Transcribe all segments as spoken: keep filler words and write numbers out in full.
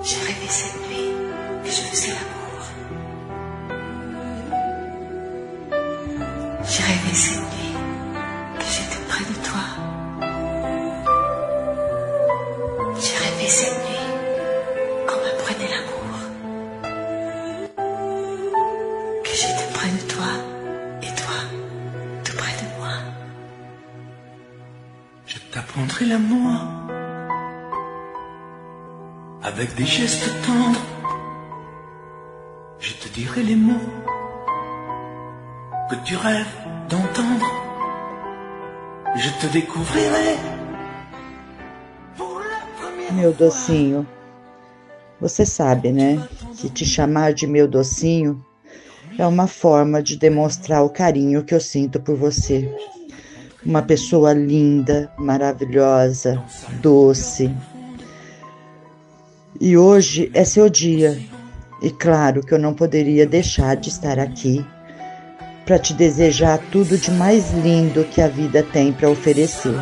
J'ai rêvé cette nuit que je faisais l'amour. J'ai rêvé cette nuit que j'étais près de toi. J'ai rêvé cette nuit qu'on m'apprenait l'amour. Que j'étais près de toi et toi tout près de moi. Je t'apprendrai l'amour avec des gestes tendres. Je te dirai les mots que tu rêves d'entendre. Je te découvrirai pour la première Meu docinho, você sabe, né, que te chamar de meu docinho é uma forma de demonstrar o carinho que eu sinto por você. Uma pessoa linda, maravilhosa, doce. E hoje é seu dia. E claro que eu não poderia deixar de estar aqui para te desejar tudo de mais lindo que a vida tem para oferecer.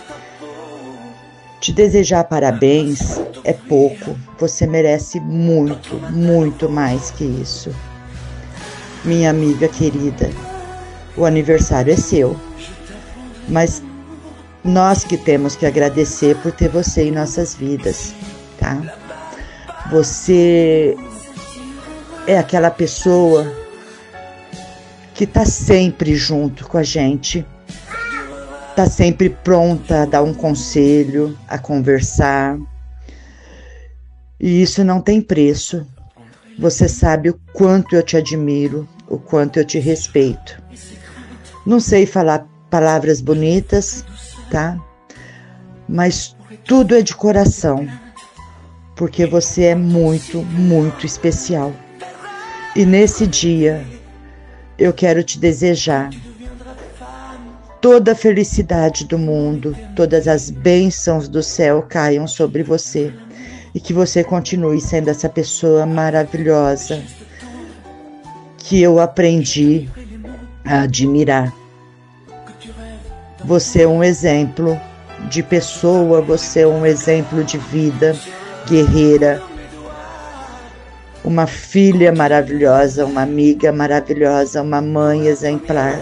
Te desejar parabéns é pouco, você merece muito, muito mais que isso. Minha amiga querida, o aniversário é seu, mas nós que temos que agradecer por ter você em nossas vidas, tá? Você é aquela pessoa que tá sempre junto com a gente, tá sempre pronta a dar um conselho, a conversar. E isso não tem preço. Você sabe o quanto eu te admiro, o quanto eu te respeito. Não sei falar palavras bonitas, tá? Mas tudo é de coração, porque você é muito, muito especial. E nesse dia, eu quero te desejar toda a felicidade do mundo, todas as bênçãos do céu caiam sobre você e que você continue sendo essa pessoa maravilhosa que eu aprendi a admirar. Você é um exemplo de pessoa, você é um exemplo de vida, guerreira, uma filha maravilhosa, uma amiga maravilhosa, uma mãe exemplar.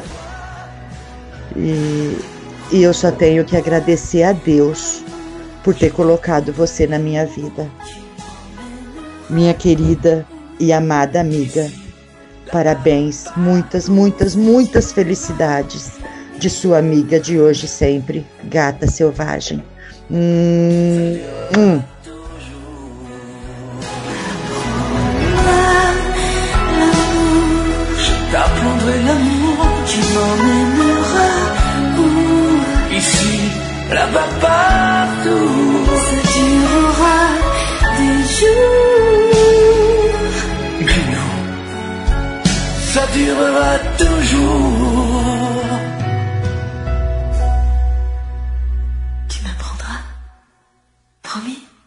E, e eu só tenho que agradecer a Deus por ter colocado você na minha vida. Minha querida e amada amiga, parabéns, muitas, muitas, muitas felicidades de sua amiga de hoje e sempre, Gata Selvagem. Hum, hum. T'apprendrai l'amour, tu m'emmèneras où? Ici, là-bas, partout. Ça durera des jours. Mais non, ça durera toujours. Tu m'apprendras, promis?